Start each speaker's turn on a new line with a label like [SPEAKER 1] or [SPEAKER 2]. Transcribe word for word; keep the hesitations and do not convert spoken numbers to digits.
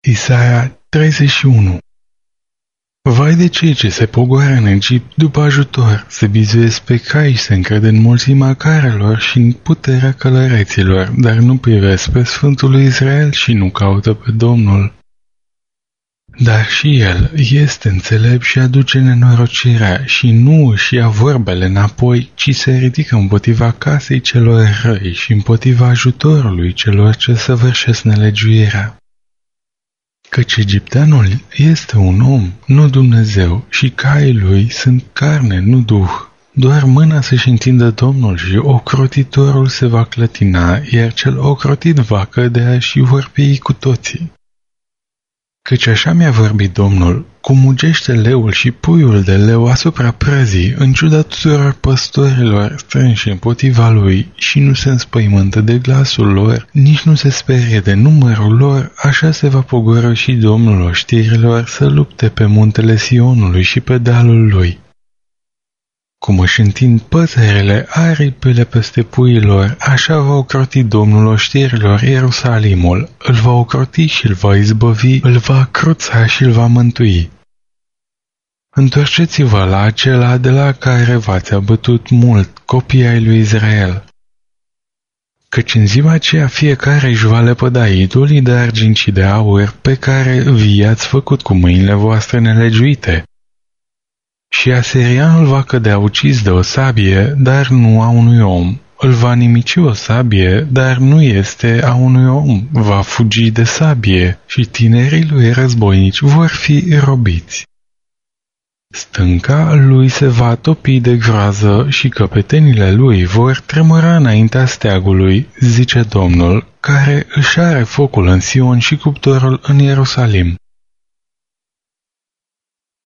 [SPEAKER 1] Isaia treizeci și unu. Vai de cei ce se pogoară în Egipt după ajutor, se bizuiesc pe cai și se încred în mulțimea carelor și în puterea călăreților, dar nu privesc pe Sfântul lui Israel și nu caută pe Domnul. Dar și el este înțelept și aduce nenorocirea și nu își ia vorbele înapoi, ci se ridică împotriva casei celor răi și împotriva ajutorului celor ce săvârșesc nelegiuirea. Căci egipteanul este un om, nu Dumnezeu, și caii lui sunt carne, nu duh. Doar mâna să-și întindă Domnul și ocrotitorul se va clătina, iar cel ocrotit va cădea și vor piei cu toții. Căci așa mi-a vorbit Domnul, cum mugește leul și puiul de leu asupra prăzii, în ciuda tuturor păstorilor strânși împotriva lui, și nu se înspăimântă de glasul lor, nici nu se sperie de numărul lor, așa se va pogorî și Domnul oștirilor să lupte pe muntele Sionului și pe dealul lui. Cum își întind păsările aripile peste puiilor, așa va ocroti Domnul oștirilor Ierusalimul, îl va ocroti și îl va izbăvi, îl va cruța și îl va mântui. Întorceți-vă la acela de la care v-ați abătut mult, copii ai lui Israel. Căci în ziua aceea fiecare își va lepăda idolii de argint și de aur pe care vi i-ați făcut cu mâinile voastre nelegiuite. Și asirianul va cădea ucis de o sabie, dar nu a unui om. Îl va nimici o sabie, dar nu este a unui om. Va fugi de sabie și tinerii lui războinici vor fi robiți. Stânca lui se va topi de groază și căpetenile lui vor tremura înaintea steagului, zice Domnul, care își are focul în Sion și cuptorul în Ierusalim.